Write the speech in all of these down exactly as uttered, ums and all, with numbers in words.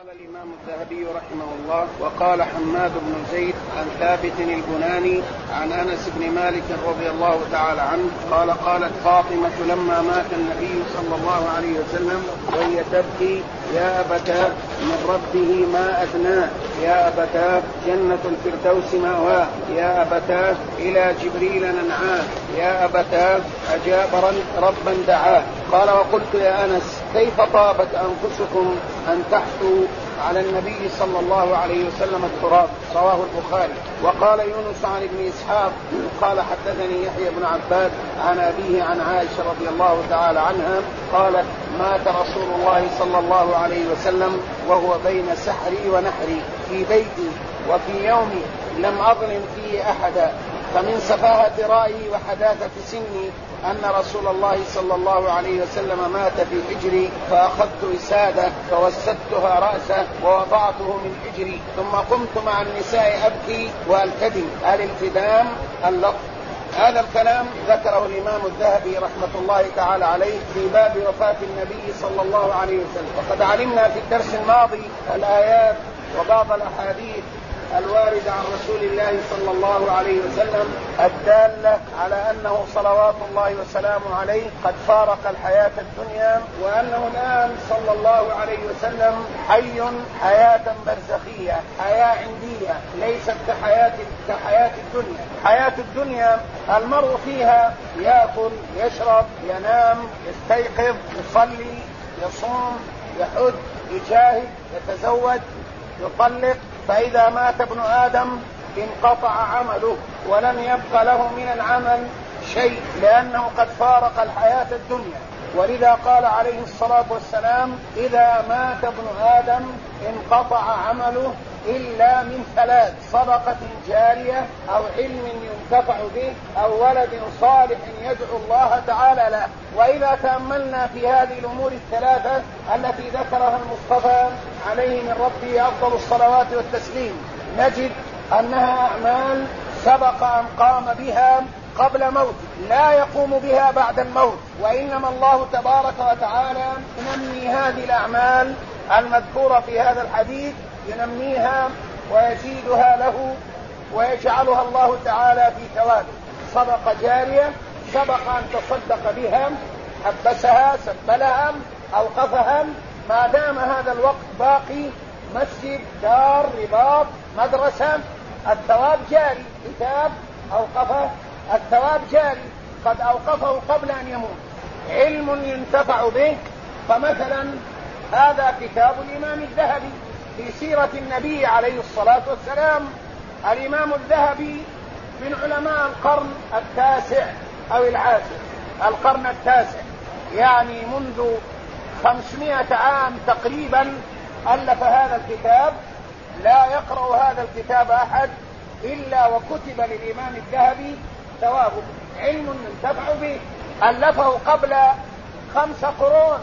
قال الإمام الذهبي رحمه الله: وقال حماد بن زيد عن ثابت البناني عن أنس بن مالك رضي الله تعالى عنه قال: قالت فاطمة لما مات النبي صلى الله عليه وسلم وهي تبكي: يا أبتاه من ربه ما أدناه، يا أبتاه جنة الفردوس مأواه، يا أبتاه إلى جبريل ننعاه، يا أبتاه أجاب ربا دعاه. قال: وقلت يا أنس كيف طابت أنفسكم أن تحثوا على النبي صلى الله عليه وسلم التراب؟ رواه البخاري. وقال يونس عن ابن إسحاق قال: حدثني يحيى بن عباد عن أبيه عن عائشة رضي الله تعالى عنها قالت: مات رسول الله صلى الله عليه وسلم وهو بين سحري ونحري في بيتي وفي يوم لم أظلم فيه أحدا، فمن سفاهة رأيي وحداثة سني أن رسول الله صلى الله عليه وسلم مات في حجري، فأخذت إسادة فوسدتها رأسه ووضعته من حجري، ثم قمت مع النساء أبكي وألتدم. الالتدام اللفظ. هذا الكلام ذكره الإمام الذهبي رحمة الله تعالى عليه في باب وفاة النبي صلى الله عليه وسلم. وقد علمنا في الدرس الماضي الآيات وبعض الأحاديث الواردة عن رسول الله صلى الله عليه وسلم الدالة على أنه صلوات الله وسلامه عليه قد فارق الحياة الدنيا، وأنه الآن صلى الله عليه وسلم حي حياة برزخية، حياة عندية ليست كحياة كحياة الدنيا. حياة الدنيا المرء فيها يأكل يشرب ينام يستيقظ يصلي يصوم يحج يجاهد يتزوج يطلق، فإذا مات ابن آدم انقطع عمله ولم يبق له من العمل شيء، لأنه قد فارق الحياة الدنيا. ولذا قال عليه الصلاة والسلام: إذا مات ابن آدم انقطع عمله إلا من ثلاث: صدقة جارية أو علم ينتفع به أو ولد صالح يدعو الله تعالى له. وإذا تأملنا في هذه الأمور الثلاثة التي ذكرها المصطفى عليه من ربه أفضل الصلوات والتسليم، نجد أنها أعمال سبق أن قام بها قبل موت، لا يقوم بها بعد الموت، وإنما الله تبارك وتعالى ينمي هذه الأعمال المذكورة في هذا الحديث، ينميها ويزيدها له ويجعلها الله تعالى في ثوابه. صدقة جارية سبق أن تصدق بها، حبسها سبلها أوقفها، ما دام هذا الوقت باقي، مسجد دار رباط مدرسة، الثواب جاري. كتاب أوقفه الثواب جاري، قد أوقفه قبل أن يموت. علم ينتفع به، فمثلا هذا كتاب الإمام الذهبي في سيرة النبي عليه الصلاة والسلام. الإمام الذهبي من علماء القرن التاسع أو العاشر، القرن التاسع، يعني منذ خمسمائة عام تقريبا ألف هذا الكتاب. لا يقرأ هذا الكتاب أحد إلا وكتب للإمام الذهبي ثوابه. علم ينتفع به، ألفه قبل خمس قرون،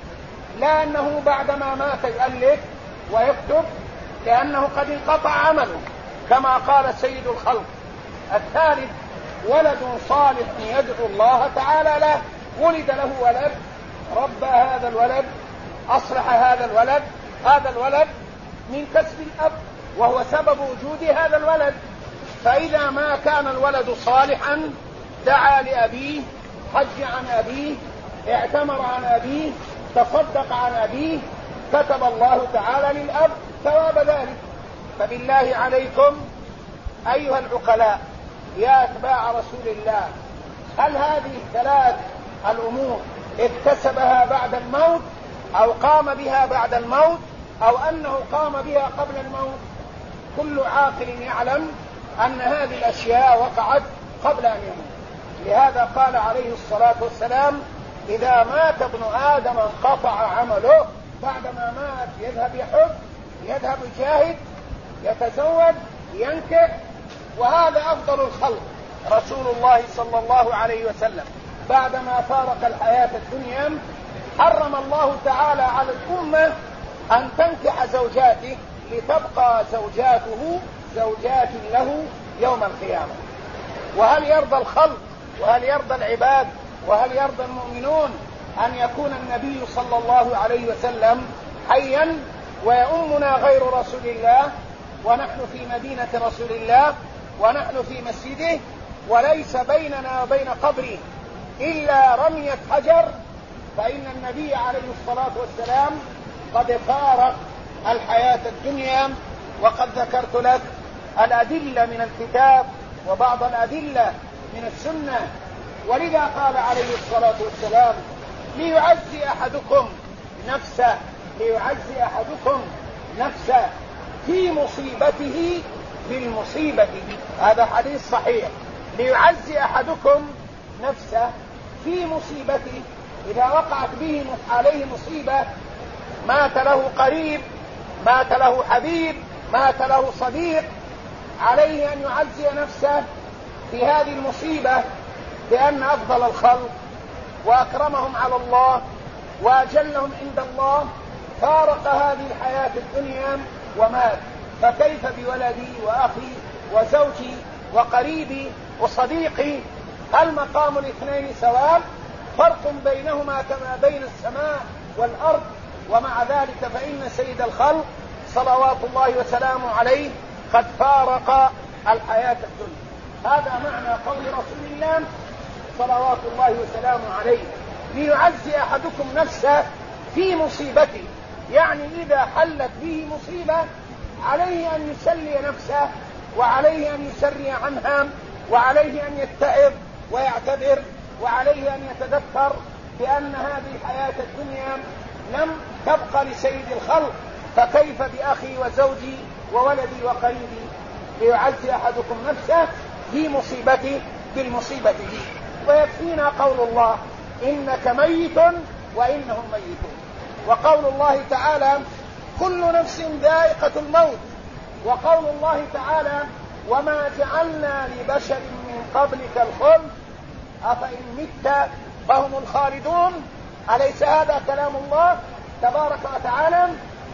لا أنه بعدما مات يؤلف ويكتب، لأنه قد انقطع عمله كما قال سيد الخلق. الثالث: ولد صالح يدعو الله تعالى له، ولد له ولد، ربى هذا الولد، أصلح هذا الولد، هذا الولد من كسب الأب وهو سبب وجود هذا الولد. فإذا ما كان الولد صالحا دعا لأبيه، حج عن أبيه، اعتمر عن أبيه، تصدق عن أبيه، كتب الله تعالى للأب ثواب ذلك. فبالله عليكم أيها العقلاء يا أتباع رسول الله، هل هذه الثلاث الأمور اكتسبها بعد الموت أو قام بها بعد الموت أو أنه قام بها قبل الموت؟ كل عاقل يعلم أن هذه الأشياء وقعت قبل أن يموت. لهذا قال عليه الصلاة والسلام: إذا مات ابن آدم انقطع عمله. بعدما مات يذهب يحج، يذهب يجاهد، يتزوج، ينكح، وهذا أفضل الخلق رسول الله صلى الله عليه وسلم. بعدما فارق الحياة الدنيا حرم الله تعالى على الأمة أن تنكح زوجاته لتبقى زوجاته زوجات له يوم القيامة. وهل يرضى الخلق وهل يرضى العباد وهل يرضى المؤمنون أن يكون النبي صلى الله عليه وسلم حيا ويؤمنا غير رسول الله، ونحن في مدينة رسول الله، ونحن في مسجده، وليس بيننا وبين قبره إلا رمية حجر، فإن النبي عليه الصلاة والسلام قد فارق الحياة الدنيا. وقد ذكرت لك الأدلة من الكتاب وبعض الأدلة من السنة. ولذا قال عليه الصلاة والسلام: ليعزي أحدكم نفسه ليعزي أحدكم نفسه في مصيبته بالمصيبة. هذا حديث صحيح. ليعزي أحدكم نفسه في مصيبته، إذا وقعت به عليه مصيبة، مات له قريب، مات له حبيب، مات له صديق، عليه أن يعزي نفسه في هذه المصيبة، لأن أفضل الخلق وأكرمهم على الله وأجلهم عند الله فارق هذه الحياة الدنيا ومات، فكيف بولدي وأخي وزوجي وقريبي وصديقي؟ هل مقام الاثنين سواء؟ فرق بينهما كما بين السماء والأرض. ومع ذلك فإن سيد الخلق صلوات الله وسلامه عليه قد فارق الحياة الدنيا. هذا معنى قول رسول الله صلوات الله وسلامه عليه: ليعزي أحدكم نفسه في مصيبته، يعني إذا حلت به مصيبة عليه أن يسلي نفسه، وعليه أن يسري عنها، وعليه أن يتعظ ويعتبر، وعليه أن يتذكر بأن هذه الحياة الدنيا لم تبقى لسيد الخلق، فكيف بأخي وزوجي وولدي وقريبي؟ ليعزي أحدكم نفسه في مصيبته بالمصيبة دي. ويكفينا قول الله: إنك ميت وإنهم ميتون. وقول الله تعالى: كل نفس ذائقة الموت. وقول الله تعالى: وما جعلنا لبشر من قبلك الخلد أفإن مت فهم الخالدون. أليس هذا كلام الله تبارك وتعالى؟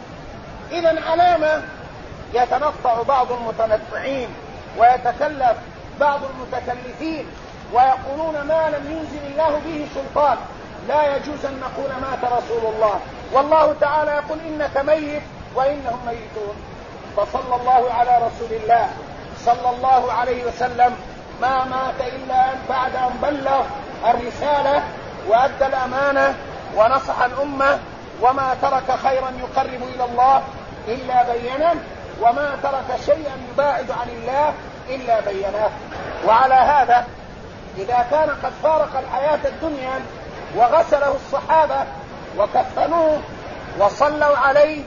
إذن علامة يتنطع بعض المتنطعين ويتكلف بعض المتكلفين ويقولون ما لم ينزل الله به سلطان، لا يجوز أن نقول مات رسول الله، والله تعالى يقول: إنك ميت وإنهم ميتون. فصلى الله على رسول الله صلى الله عليه وسلم، ما مات إلا أن بعد أن بلغ الرسالة وأدى الأمانة ونصح الأمة، وما ترك خيرا يقرب إلى الله إلا بينه، وما ترك شيئا يباعد عن الله إلا بينه. وعلى هذا إذا كان قد فارق الحياة الدنيا وغسله الصحابة وكفنوه وصلوا عليه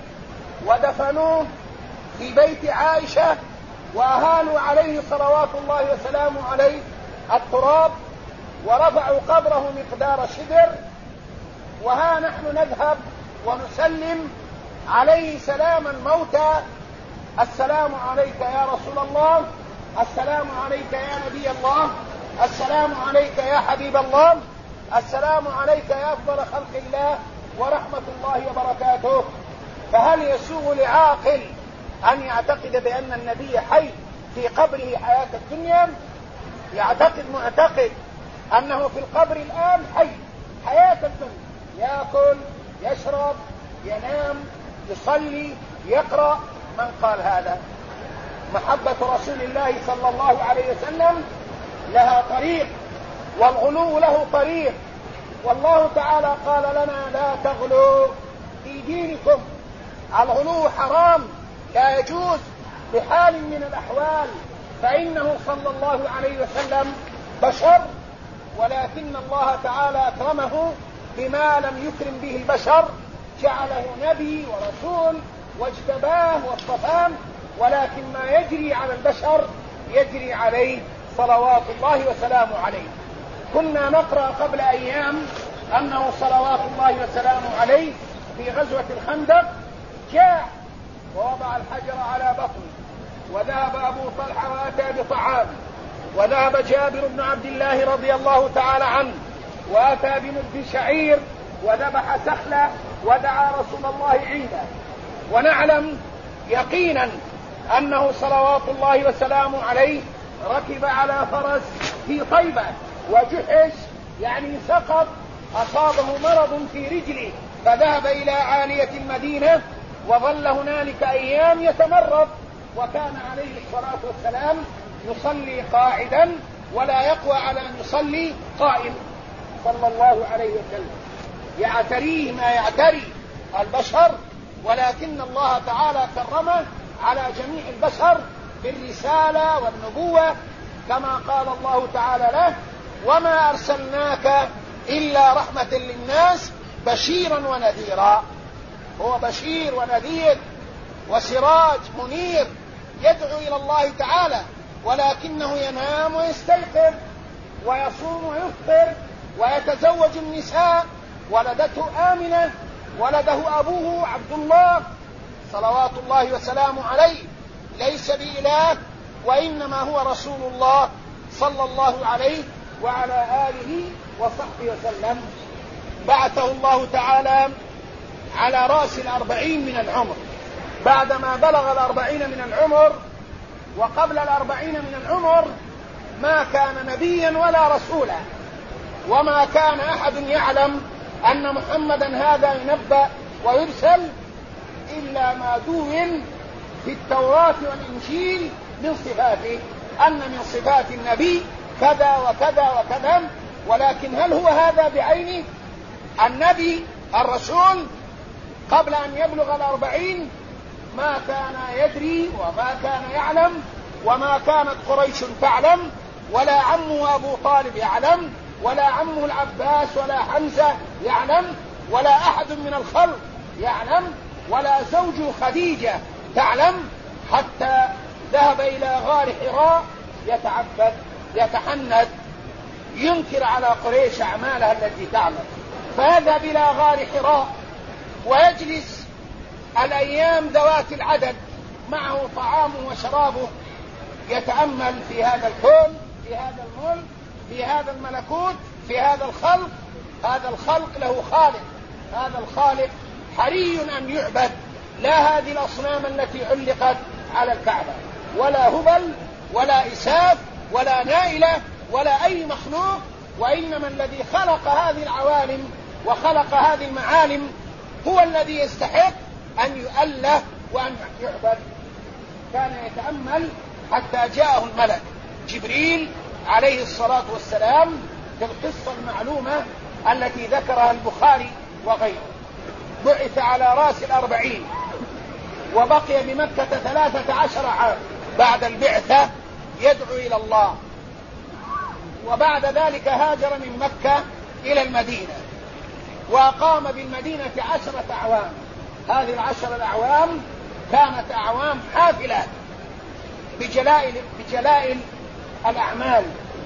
ودفنوه في بيت عائشة وأهالوا عليه صلوات الله وسلامه عليه التراب ورفعوا قبره مقدار شبر، وها نحن نذهب ونسلم عليه سلام الموتى: السلام عليك يا رسول الله، السلام عليك يا نبي الله، السلام عليك يا حبيب الله، السلام عليك يا أفضل خلق الله ورحمة الله وبركاته. فهل يسوغ لعاقل أن يعتقد بأن النبي حي في قبره حياة الدنيا؟ يعتقد معتقد أنه في القبر الآن حي حياة الدنيا، يأكل، يشرب، ينام، يصلي، يقرأ. من قال هذا؟ محبة رسول الله صلى الله عليه وسلم لها طريق، والغلو له طريق، والله تعالى قال لنا: لا تغلوا في دينكم. الغلو حرام، لا يجوز بحال من الأحوال، فإنه صلى الله عليه وسلم بشر، ولكن الله تعالى أكرمه بما لم يكرم به البشر، جعله نبي ورسول واجتباه واصطفاه، ولكن ما يجري على البشر يجري عليه صلوات الله وسلامه عليه. كنا نقرأ قبل أيام أنه صلوات الله وسلامه عليه في غزوة الخندق جاع ووضع الحجر على بطنه، وذهب أبو طلحة وأتى بطعام، وذهب جابر بن عبد الله رضي الله تعالى عنه وأتى بمد شعير وذبح سخلة ودعا رسول الله عنده. ونعلم يقينا أنه صلوات الله وسلامه عليه ركب على فرس في طيبة وجحش، يعني سقط، أصابه مرض في رجله، فذهب إلى عالية المدينة وظل هنالك أيام يتمرض، وكان عليه الصلاة والسلام يصلي قاعدا ولا يقوى على أن يصلي قائم صلى الله عليه وسلم، يعتريه ما يعتري البشر، ولكن الله تعالى كرمه على جميع البشر بالرسالة والنبوة، كما قال الله تعالى له: وما أرسلناك إلا رحمة للناس بشيرا ونذيرا. هو بشير ونذير وسراج منير يدعو إلى الله تعالى، ولكنه ينام ويستيقظ ويصوم ويفطر ويتزوج النساء. ولدته آمنة، ولده أبوه عبد الله صلوات الله وسلامه عليه، ليس بإله وإنما هو رسول الله صلى الله عليه وعلى آله وصحبه وسلم. بعثه الله تعالى على رأس الأربعين من العمر، بعدما بلغ الأربعين من العمر. وقبل الأربعين من العمر ما كان نبيا ولا رسولا، وما كان أحد يعلم أن محمدا هذا ينبأ ويرسل إلا ما دون في التوراة والإنجيل من صفاته، أن من صفات النبي كذا وكذا وكذا. ولكن هل هو هذا بعينه النبي الرسول؟ قبل أن يبلغ الأربعين ما كان يدري وما كان يعلم، وما كانت قريش تعلم، ولا عمه أبو طالب يعلم، ولا عمه العباس ولا حمزة يعلم، ولا أحد من الخلق يعلم، ولا زوجه خديجة تعلم، حتى ذهب إلى غار حراء يتعبد يتحنث ينكر على قريش أعمالها التي تعمل. فيذهب إلى غار حراء ويجلس الأيام ذوات العدد، معه طعامه وشرابه، يتأمل في هذا الكون، في هذا الملك، في هذا الملكوت، في هذا الخلق. هذا الخلق له خالق، هذا الخالق حري أن يعبد، لا هذه الأصنام التي علقت على الكعبة، ولا هبل ولا إساف ولا نائلة ولا أي مخلوق، وإنما الذي خلق هذه العوالم وخلق هذه المعالم هو الذي يستحق أن يؤله وأن يعبد. كان يتأمل حتى جاءه الملك جبريل عليه الصلاة والسلام في القصة المعلومة التي ذكرها البخاري وغيره. بعث على رأس الأربعين، وبقي بمكة ثلاثة عشر عام بعد البعثة يدعو إلى الله، وبعد ذلك هاجر من مكة إلى المدينة، وأقام بالمدينة عشرة أعوام. هذه العشر الأعوام كانت أعوام حافلة بجلائل, بجلائل الأعمال،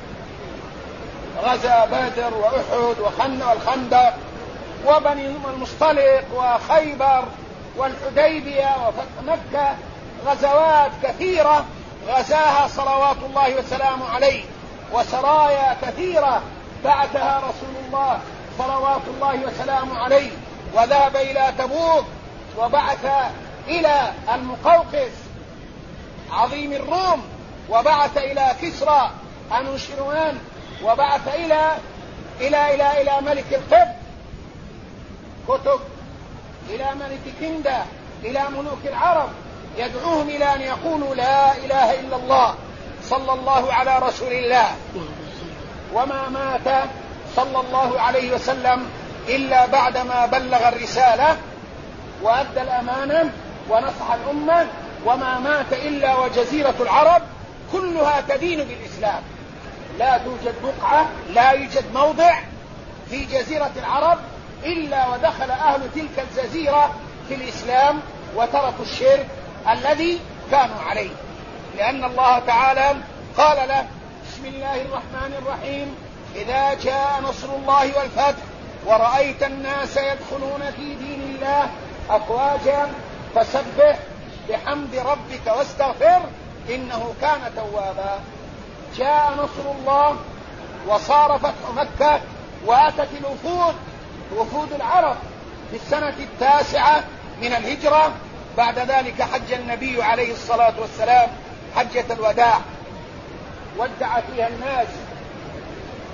غزا بدر وأحد والخندق وبني المصطلق وخيبر والحديبية وفتح مكة، غزوات كثيرة غزاها صلوات الله وسلامه عليه، وسرايا كثيرة بعثها رسول الله صلوات الله وسلامه عليه، وذهب إلى تبوك، وبعث إلى المقوقس عظيم الروم، وبعث إلى كسرى أنوشيروان، وبعث إلى إلى إلى إلى ملك القبط كتب، إلى ملك كندا، إلى ملوك العرب، يدعوهم إلى أن يقولوا لا إله إلا الله صلى الله على رسول الله. وما مات صلى الله عليه وسلم إلا بعدما بلغ الرسالة وأدى الأمانة ونصح الأمة، وما مات إلا وجزيرة العرب كلها تدين بالإسلام. لا توجد بقعة، لا يوجد موضع في جزيرة العرب إلا ودخل أهل تلك الجزيرة في الإسلام وتركوا الشرك الذي كانوا عليه، لأن الله تعالى قال له: بسم الله الرحمن الرحيم، إذا جاء نصر الله والفتح ورأيت الناس يدخلون في دين الله أفواجا فسبح بحمد ربك واستغفر إنه كان توابا. جاء نصر الله وصار فتح مكة، وأتت الوفود وفود العرب في السنة التاسعة من الهجرة. بعد ذلك حج النبي عليه الصلاة والسلام حجة الوداع، ودع فيها الناس،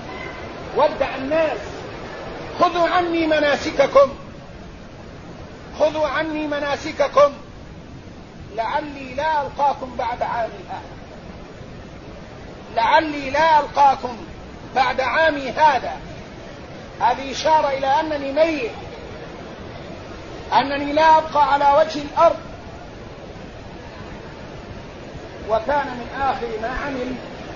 ودع الناس: خذوا عني مناسككم خذوا عني مناسككم لعلي لا ألقاكم بعد عامي هذا، لعلي لا ألقاكم بعد عامي هذا. هذه إشارة إلى أنني ميت، أنني لا أبقى على وجه الأرض. وكان من آخر ما عمل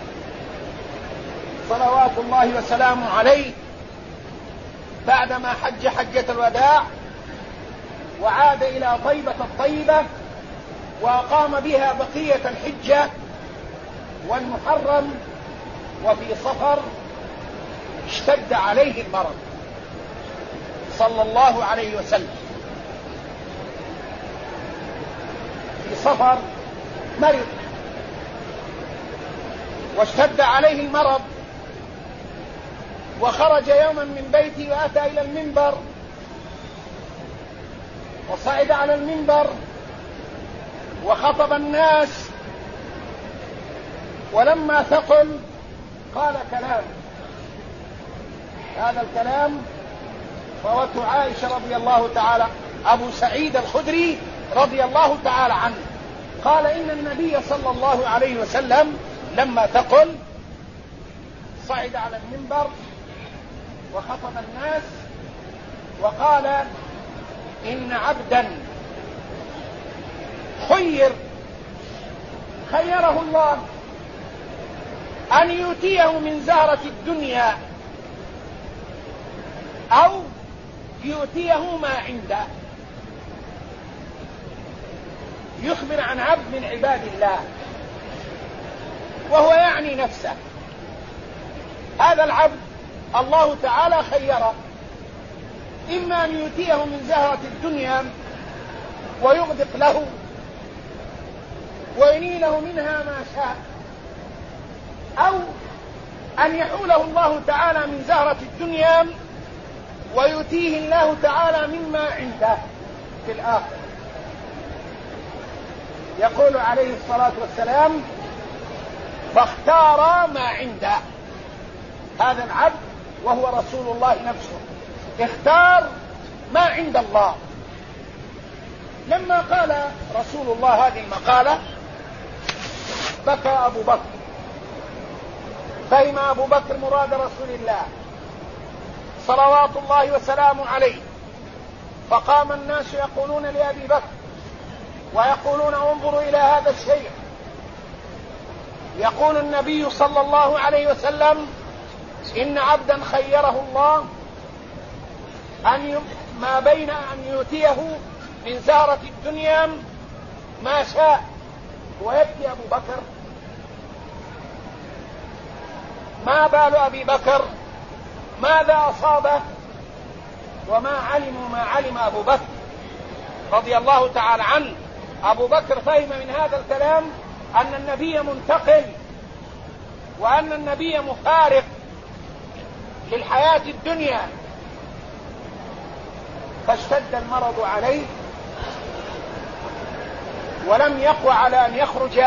صلوات الله وسلامه عليه بعدما حج حجة الوداع وعاد إلى طيبة الطيبة وأقام بها بقية الحجة والمحرم، وفي صفر اشتد عليه المرض صلى الله عليه وسلم. في صفر مرض واشتد عليه المرض، وخرج يوما من بيته وأتى إلى المنبر وصعد على المنبر وخطب الناس، ولما ثقل قال كلام. هذا الكلام روته عائشة رضي الله تعالى أبو سعيد الخدري رضي الله تعالى عنه قال إن النبي صلى الله عليه وسلم لما ثقل صعد على المنبر وخطب الناس وقال إن عبدا خير خيره الله أن يؤتيه من زهرة الدنيا أو يؤتيه ما عنده. يخبر عن عبد من عباد الله وهو يعني نفسه. هذا العبد الله تعالى خيره إما أن يؤتيه من زهرة الدنيا ويغدق له وينيله منها ما شاء، أو أن يحوله الله تعالى من زهرة الدنيا ويؤتيه الله تعالى مما عنده في الآخرة. يقول عليه الصلاة والسلام فاختار ما عنده. هذا العبد وهو رسول الله نفسه اختار ما عند الله. لما قال رسول الله هذه المقالة بكى أبو بكر، فهم أبو بكر مراد رسول الله صلوات الله وسلامه عليه، فقام الناس يقولون لأبي بكر ويقولون انظروا إلى هذا الشيء. يقول النبي صلى الله عليه وسلم إن عبدا خيره الله أن ي... ما بين أن يؤتيه من زهرة الدنيا ما شاء. ويبكي أبو بكر. ما بال أبي بكر؟ ماذا أصابه؟ وما علموا ما علم أبو بكر رضي الله تعالى عنه. أبو بكر فهم من هذا الكلام أن النبي منتقل وأن النبي مفارق للحياة الدنيا، فاشتد المرض عليه ولم يقوى على أن يخرج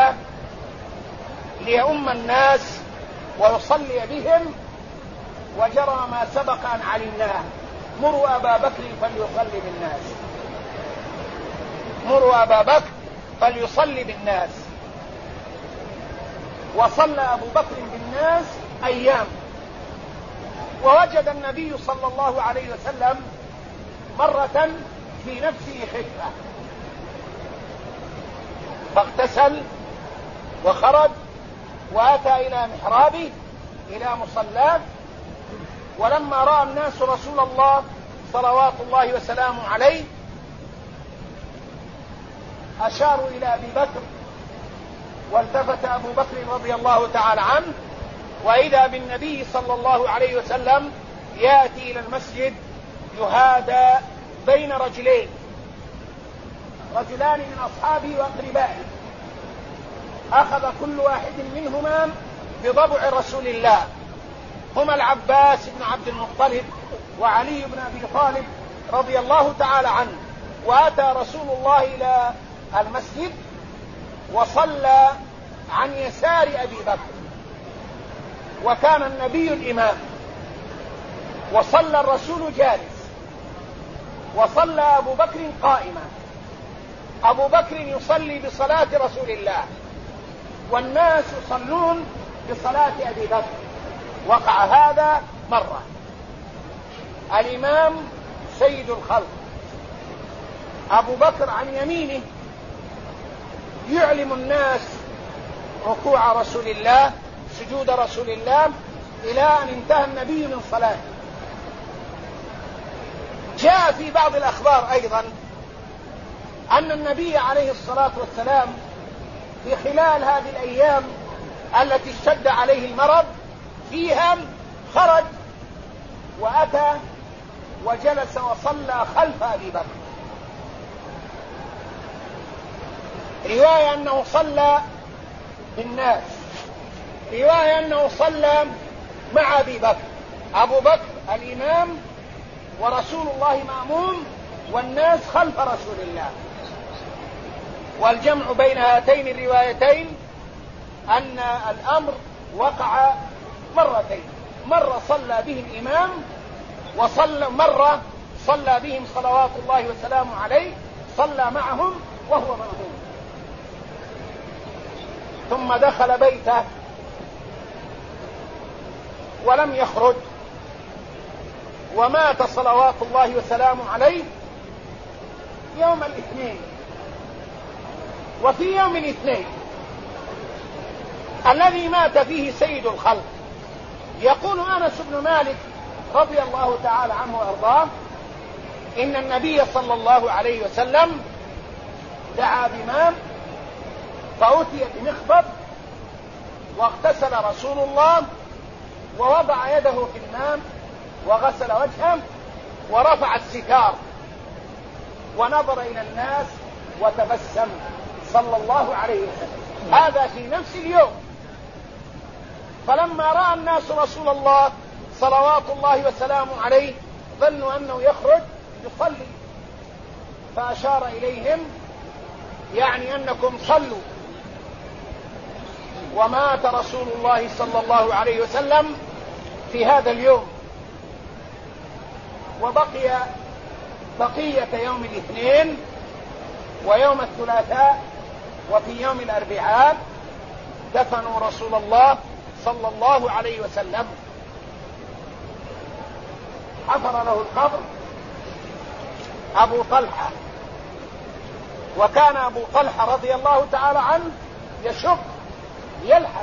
ليؤم الناس ويصلي بهم، وجرى ما سبق أن علمناه: مروا أبا بكر فليصلي بالناس، مروا أبا بكر فليصلي بالناس. وصلى أبو بكر بالناس أيام، ووجد النبي صلى الله عليه وسلم مرة في نفسه خفة فاغتسل وخرج وأتى إلى محرابه إلى مصلاه. ولما رأى الناس رسول الله صلوات الله وسلامه عليه أشاروا إلى أبي بكر، والتفت أبو بكر رضي الله تعالى عنه وإذا بالنبي صلى الله عليه وسلم يأتي إلى المسجد يهادى بين رجلين، رجلان من أصحابه وأقربائه، أخذ كل واحد منهما بضبع رسول الله، هما العباس بن عبد المطلب وعلي بن أبي طالب رضي الله تعالى عنه. وأتى رسول الله إلى المسجد وصلى عن يسار أبي بكر، وكان النبي الإمام، وصلى الرسول جالس وصلى أبو بكر قائما. أبو بكر يصلي بصلاة رسول الله والناس يصلون بصلاة أبي بكر. وقع هذا مرة. الإمام سيد الخلق أبو بكر عن يمينه يعلم الناس ركوع رسول الله، سجود رسول الله، إلى أن انتهى النبي من صلاته. جاء في بعض الأخبار أيضا أن النبي عليه الصلاة والسلام في خلال هذه الأيام التي اشتد عليه المرض فيها خرج وأتى وجلس وصلى خلف أبي بكر. رواية أنه صلى بالناس، رواية أنه صلى مع أبي بكر. أبو بكر الإمام ورسول الله مأموم والناس خلف رسول الله. والجمع بين هاتين الروايتين أن الأمر وقع مرتين، مرة صلى به الإمام وصلى مرة صلى بهم صلوات الله وسلامه عليه، صلى معهم وهو مأموم. ثم دخل بيته ولم يخرج، ومات صلوات الله وسلامه عليه يوم الاثنين. وفي يوم الاثنين الذي مات فيه سيد الخلق يقول أنس بن مالك رضي الله تعالى عنه وأرضاه إن النبي صلى الله عليه وسلم دعا بماء فأتي بمخبط واغتسل رسول الله ووضع يده في الماء وغسل وجهه ورفع الستار ونظر إلى الناس وتبسم صلى الله عليه وسلم. هذا في نفس اليوم. فلما رأى الناس رسول الله صلوات الله وسلامه عليه ظنوا أنه يخرج يصلي، فأشار إليهم يعني أنكم صلوا. ومات رسول الله صلى الله عليه وسلم في هذا اليوم. وبقي بقية يوم الاثنين ويوم الثلاثاء وفي يوم الأربعاء دفنوا رسول الله صلى الله عليه وسلم. حفر له القبر أبو طلحة، وكان أبو طلحة رضي الله تعالى عنه يشق يلحد،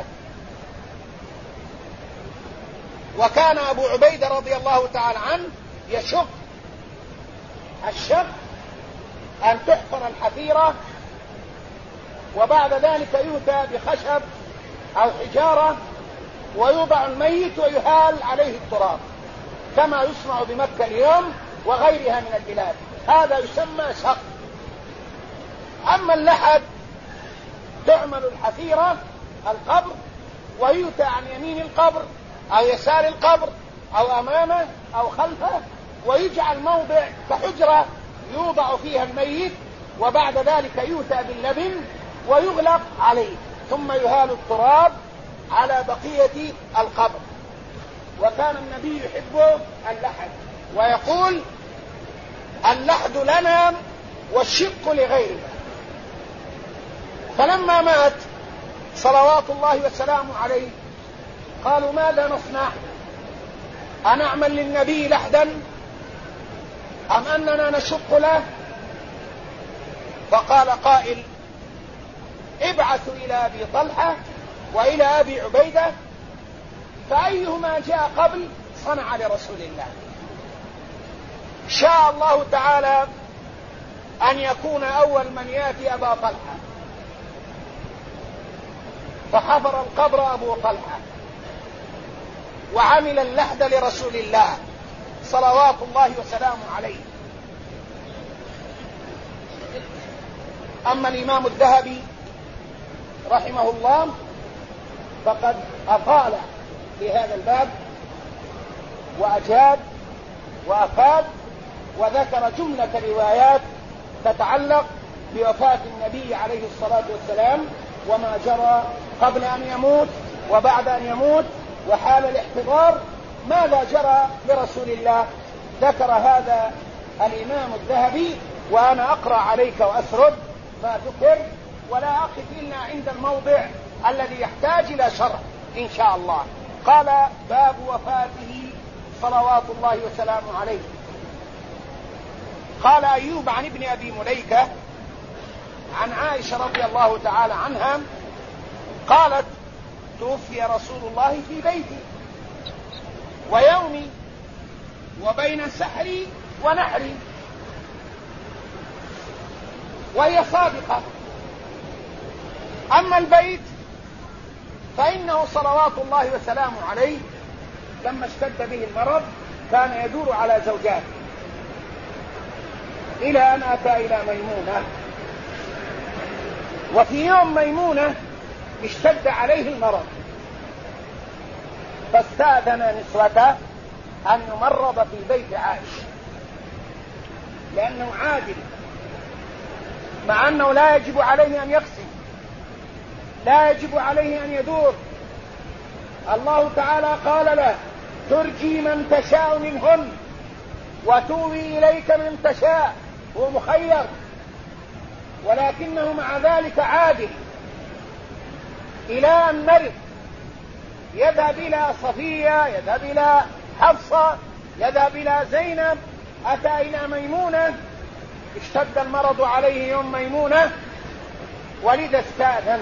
وكان أبو عبيدة رضي الله تعالى عنه يشق. الشق أن تحفر الحفيرة وبعد ذلك يؤتى بخشب أو حجارة ويوضع الميت ويهال عليه التراب كما يصنع بمكة اليوم وغيرها من البلاد. هذا يسمى شق. أما اللحد تعمل الحفيرة القبر ويؤتى عن يمين القبر أو يسار القبر أو أمامه أو خلفه، ويجعل موضع كحجرة يوضع فيها الميت، وبعد ذلك يؤتى باللبن ويغلق عليه ثم يهال التراب على بقية القبر. وكان النبي يحب اللحد ويقول اللحد لنا والشق لغيرنا. فلما مات صلوات الله وسلامه عليه قالوا ماذا نصنع؟ أنعمل للنبي لحدا أم أننا نشق له؟ فقال قائل ابعثوا إلى أبي طلحة وإلى أبي عبيدة فأيهما جاء قبل صنع لرسول الله. شاء الله تعالى أن يكون أول من يأتي أبا طلحة، فحفر القبر أبو طلحة وعمل اللحد لرسول الله صلوات الله وسلامه عليه. أما الإمام الذهبي رحمه الله فقد أطال في هذا الباب وأجاد وأفاد وذكر جملة روايات تتعلق بوفاة النبي عليه الصلاة والسلام وما جرى قبل أن يموت وبعد أن يموت وحال الاحتضار ماذا جرى لرسول الله. ذكر هذا الإمام الذهبي، وأنا أقرأ عليك وأسرد ما ذكر ولا أقف إلا عند الموضع الذي يحتاج إلى شرح إن شاء الله. قال: باب وفاته صلوات الله وسلامه عليه. قال أيوب عن ابن أبي مليكة عن عائشة رضي الله تعالى عنها قالت: توفي رسول الله في بيتي ويومي وبين سحري ونحري، وهي صادقة. أما البيت فإنه صلوات الله وسلامه عليه لما اشتد به المرض كان يدور على زوجاته إلى أن أتى إلى ميمونة، وفي يوم ميمونة اشتد عليه المرض فاستأذن نسوته أن يمرض في بيت عائشة لأنه عادل، مع أنه لا يجب عليه أن يغسل، لا يجب عليه أن يدور. الله تعالى قال له: ترجي من تشاء منهن وتوي إليك من تشاء. هو مخير، ولكنه مع ذلك عادل. إلى أن مرض يذهب إلى صفية، يذهب إلى حفصة، يذهب إلى زينب، أتى إلى ميمونة، اشتد المرض عليه يوم ميمونة، ولذا استأذن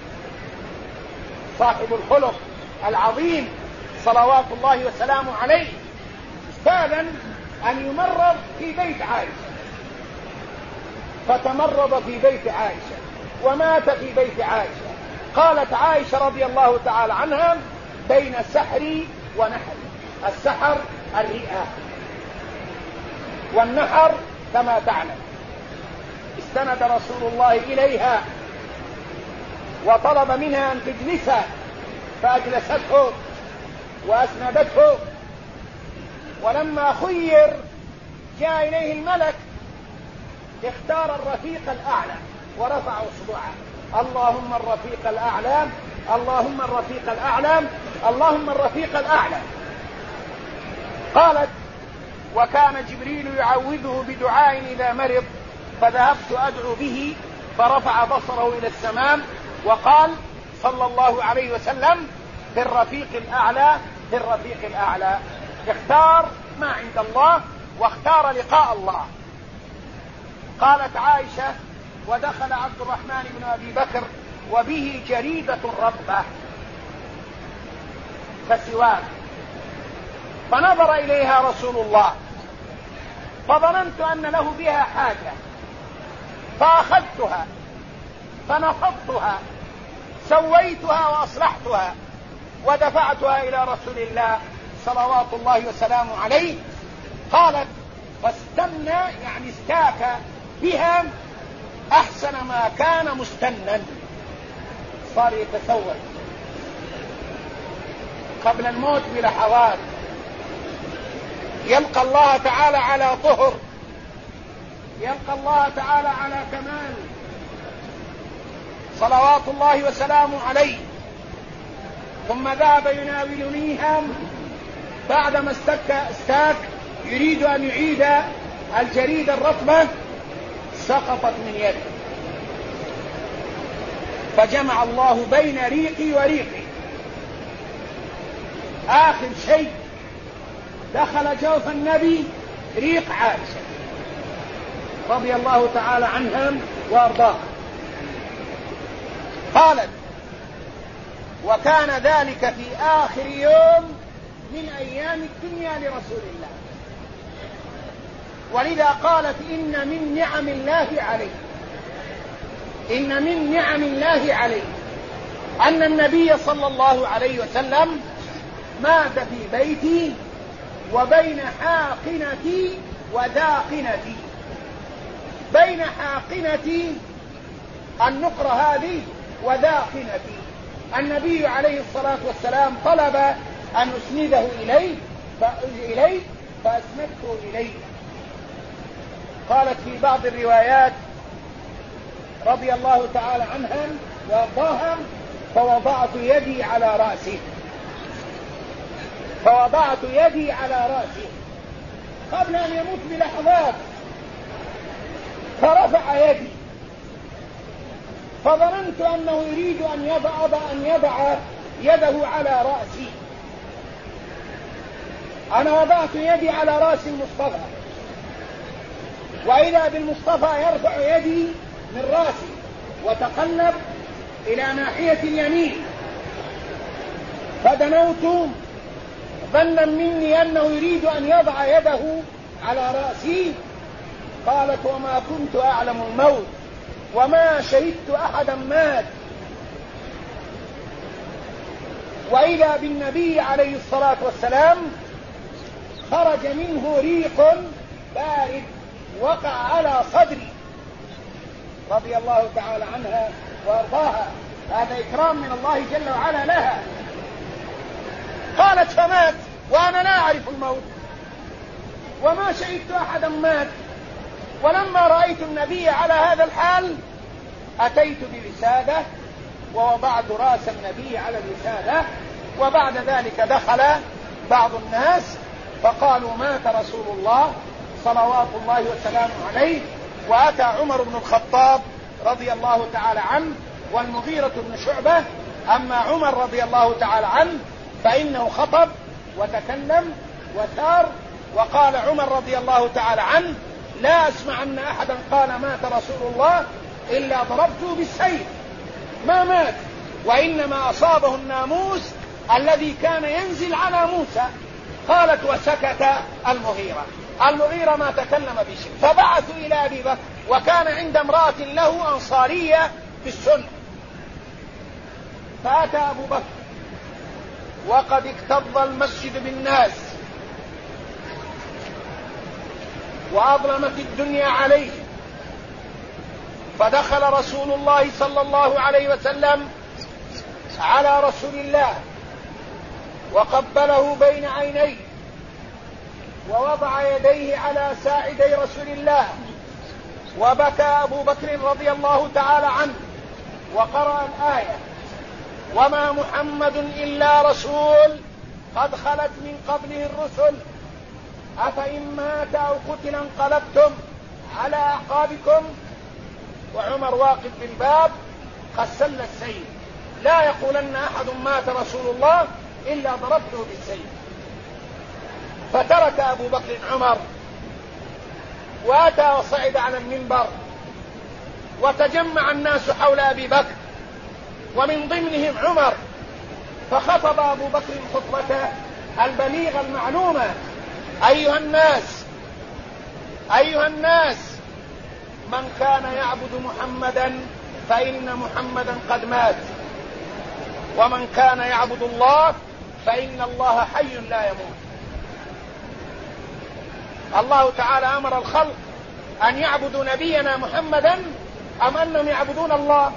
صاحب الخلق العظيم صلوات الله وسلامه عليه، استأذن أن يمرض في بيت عائشة، فتمرض في بيت عائشة ومات في بيت عائشة. قالت عائشة رضي الله تعالى عنها: بين سحري ونحري. السحر الرئة، والنحر كما تعلم. استند رسول الله إليها وطلب منها أن تجلس، فأجلسته وأسندته. ولما خير جاء إليه الملك اختار الرفيق الأعلى ورفع أصبعه: اللهم الرفيق الأعلى، اللهم الرفيق الأعلى، اللهم الرفيق الأعلى. قالت: وكان جبريل يعوذه بدعاء إذا مرض، فذهبت أدعو به فرفع بصره إلى السماء وقال صلى الله عليه وسلم: في الرفيق الأعلى، في الرفيق الأعلى. اختار ما عند الله واختار لقاء الله. قالت عائشة: ودخل عبد الرحمن بن أبي بكر وبه جريدة رطبة كسواك، فنظر إليها رسول الله فظننت أن له بها حاجة، فأخذتها فنفضتها، سويتها وأصلحتها ودفعتها إلى رسول الله صلوات الله وسلامه عليه. قالت: فاستنى، يعني استاك بها أحسن ما كان مستنا، صار يتسول قبل الموت بلحظات، يلقى الله تعالى على طهر، يلقى الله تعالى على كمال صلوات الله وسلامه عليه. ثم ذهب يناولنيها بعدما استك استاك يريد أن يعيد الجريدة الرطبة، سقطت من يده، فجمع الله بين ريقي وريقي. آخر شيء دخل جوف النبي ريق عائشة رضي الله تعالى عنها وأرضاها. قالت: وكان ذلك في آخر يوم من أيام الدنيا لرسول الله، ولذا قالت: إن من نعم الله عليه، إن من نعم الله عليه أن النبي صلى الله عليه وسلم مات في بيتي وبين حاقنتي وذاقنتي. بين حاقنتي النقرة هذه وذاقنتي، النبي عليه الصلاة والسلام طلب أن أسنده إليه إليه فأسندته إليه. قالت في بعض الروايات رضي الله تعالى عنها وأرضاها: فوضعت يدي على رأسه، فوضعت يدي على رأسه. قبل أن يموت بلحظات فرفع يدي، فظننت أنه يريد أن يضع أن يضع يده على رأسي. أنا وضعت يدي على رأس المصطفى، وإذا بالمصطفى يرفع يدي من رأسي وتقلب إلى ناحية اليمين، فدنوت ظنا مني أنه يريد أن يضع يده على رأسي. قالت: وما كنت أعلم الموت وما شهدت أحدا مات. وإذا بالنبي عليه الصلاة والسلام خرج منه ريق بارد وقع على صدري رضي الله تعالى عنها وارضاها، هذا إكرام من الله جل وعلا لها. قالت: فمات وأنا لا أعرف الموت وما شهدت أحدا مات. ولما رأيت النبي على هذا الحال أتيت بوسادة ووضعت رأس النبي على الوسادة، وبعد ذلك دخل بعض الناس فقالوا: مات رسول الله صلوات الله وسلامه عليه. وأتى عمر بن الخطاب رضي الله تعالى عنه والمغيرة بن شعبة. أما عمر رضي الله تعالى عنه فإنه خطب وتكلم وثار، وقال عمر رضي الله تعالى عنه: لا أسمع أن أحدا قال مات رسول الله إلا ضربته بالسيف، ما مات، وإنما أصابه الناموس الذي كان ينزل على موسى. قالت: وسكت المغيرة. المغيرة ما تكلم بشيء. فبعثوا إلى أبي بكر، وكان عند امرأة له أنصارية بالسنة. فأتى أبو بكر وقد اكتظ المسجد بالناس وأظلمت الدنيا عليه، فدخل رسول الله صلى الله عليه وسلم على رسول الله وقبله بين عينيه ووضع يديه على ساعدي رسول الله، وبكى أبو بكر رضي الله تعالى عنه وقرأ الآية: وما محمد إلا رسول قد خلت من قبله الرسل أفإن مات أو قتل انقلبتم على أعقابكم. وعمر واقف بالباب قد سل السيف، لا يقولن أحد مات رسول الله إلا ضربته بالسيف. فترك أبو بكر عمر وأتى وصعد على المنبر، وتجمع الناس حول أبي بكر ومن ضمنهم عمر، فخطب أبو بكر خطبته البليغة المعلومة: أيها الناس أيها الناس من كان يعبد محمدا فإن محمدا قد مات، ومن كان يعبد الله فإن الله حي لا يموت. الله تعالى أمر الخلق أن يعبدوا نبينا محمدا أم أنهم يعبدون الله؟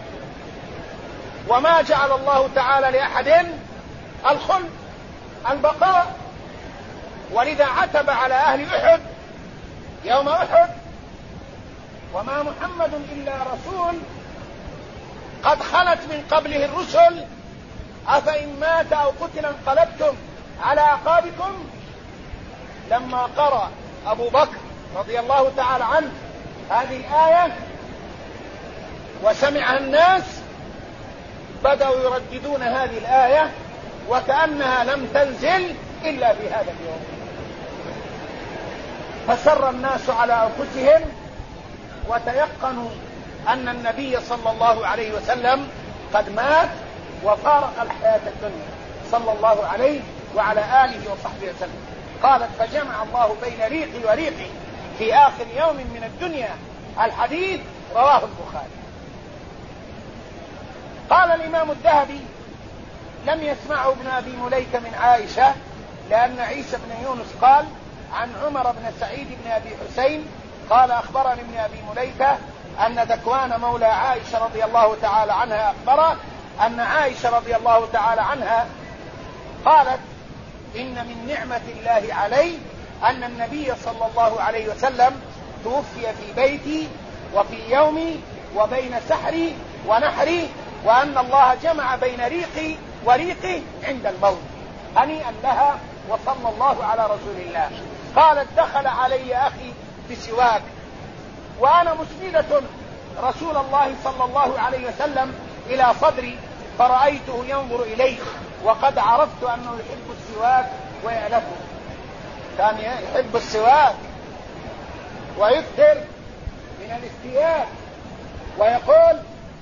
وما جعل الله تعالى لأحد الخلد البقاء، ولذا عتب على أهل أحد يوم أحد: وما محمد إلا رسول قد خلت من قبله الرسل أفإن مات أو قتل انقلبتم على أعقابكم. لما قرأ أبو بكر رضي الله تعالى عنه هذه الآية وسمعها الناس بدأوا يرددون هذه الآية وكأنها لم تنزل إلا في هذا اليوم. فسر الناس على أنفسهم وتيقنوا أن النبي صلى الله عليه وسلم قد مات وفارق الحياة الدنيا صلى الله عليه وعلى آله وصحبه وسلم. قالت: فجمع الله بين ريقي وريقي في آخر يوم من الدنيا. الحديث رواه البخاري. قال الإمام الذهبي: لم يسمعه ابن أبي مليكة من عائشة، لأن عيسى بن يونس قال عن عمر بن سعيد بن أبي حسين قال: أخبرني ابن أبي مليكة أن ذكوان مولى عائشة رضي الله تعالى عنها أخبره أن عائشة رضي الله تعالى عنها قالت: إن من نعمة الله علي أن النبي صلى الله عليه وسلم توفي في بيتي وفي يومي وبين سحري ونحري، وأن الله جمع بين ريقي وريقي عند الموت. هنيئا لها وصلى الله على رسول الله. قالت دخل علي أخي بسواك وأنا مسندة رسول الله صلى الله عليه وسلم إلى صدري، فرأيته ينظر إلي وقد عرفت أنه يحب السواك ويألفه. كان يحب السواك ويكثر من الاستياك، ويقول